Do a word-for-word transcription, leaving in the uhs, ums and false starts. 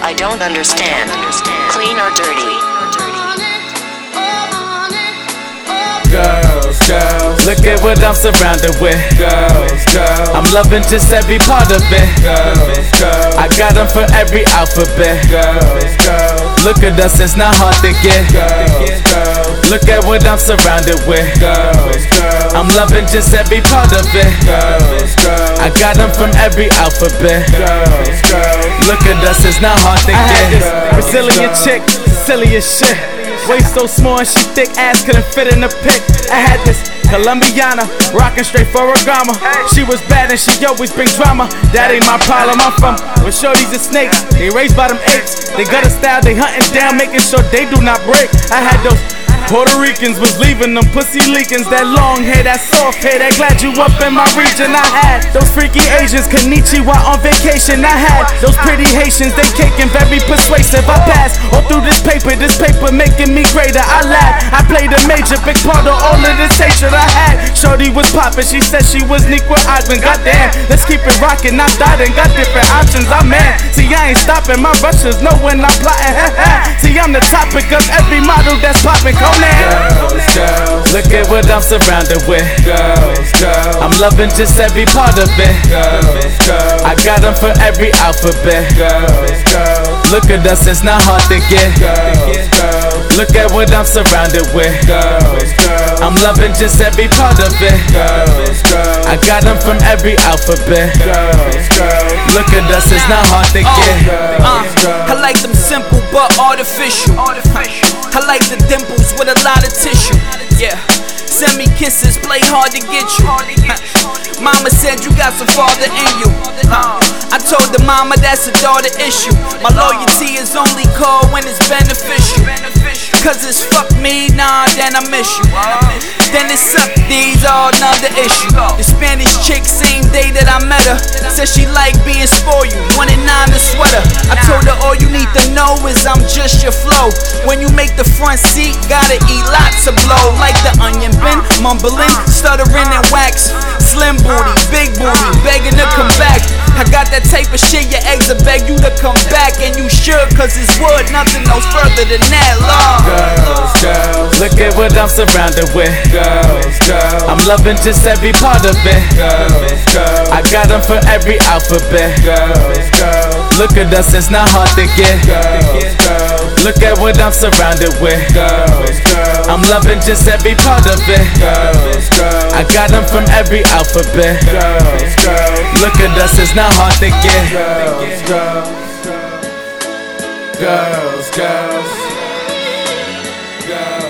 I don't understand. Clean or dirty? Girls, girls, look at what I'm surrounded with. girls, girls, I'm loving just every part of it. girls, girls, I got them for every alphabet. girls, girls, Look at us, it's not hard to get. girls, girls, Look at what I'm surrounded with. girls, girls, I'm loving just every part of it. girls, girls, I got them from every alphabet. girls, girls. Look at us, it's not hard to I had get. this Brazilian chick, silly as shit. Waist so small and she thick, ass couldn't fit in the pic. I had this Colombiana, rockin' straight Ferragamo. She was bad and she always bring drama. That ain't my problem, I'm from where shorties and snakes. They raised by them apes. They got a style, they hunting down, making sure they do not break. I had those Puerto Ricans was leaving them pussy leakins. That long hair, that soft hair, that glad you up in my region. I had those freaky Asians, Konnichiwa on vacation. I had those pretty Haitians, they caking, very persuasive. I passed all through this paper, this paper making me greater. I laughed, I played a major, big part of all of this hatred I had. Shorty was poppin', she said she was Nicaraguan. Goddamn, let's keep it rockin'. I thought and got different options. I'm mad, see I ain't stopping. My Russians know when I'm plotting. See I'm the topic of every model that's poppin'. Girls, girls, Look at what I'm surrounded with. girls, girls, I'm loving just every part of it. girls, girls, I got them for every alphabet. girls, girls, Look at us, it's not hard to get. girls, girls, Look at what I'm surrounded with. girls, girls, I'm loving just every part of it. girls, girls, I got them from every alphabet. girls, girls, Look at us, it's not hard to get. Uh, I like them simple but artificial. I like the dimples with a lot of tissue. Yeah, send me kisses, play hard to get you. Mama said you got some father in you. Uh, I told the mama that's a daughter issue. My loyalty is only called when it's beneficial. Cause it's fuck me, nah, then I miss you. Then it's suck these, all another issue. The Spanish chick, same day that I met her, said she like being spoiled, wanted nine to sweater. I told her all you need to know is I'm just your flow. When you make the front seat, gotta eat lots of blow. Like the onion bin, mumbling, stuttering and wax. Slim booty, big booty, begging to come back. I got that type of shit, your eggs will beg you to come back. And you should, cause it's wood, nothing else further than that, Lord. girls, girls, Look at what I'm surrounded with. girls, girls, I'm loving just every part of it. girls, girls, I got them for every alphabet. girls, girls, Look at us, it's not hard to get. girls, girls, Look at what I'm surrounded with. girls, girls, I'm loving just every part of it. girls, girls, I got them from every alphabet. girls, girls, Look at us, it's not hard to get. girls, girls, girls, girls, girls.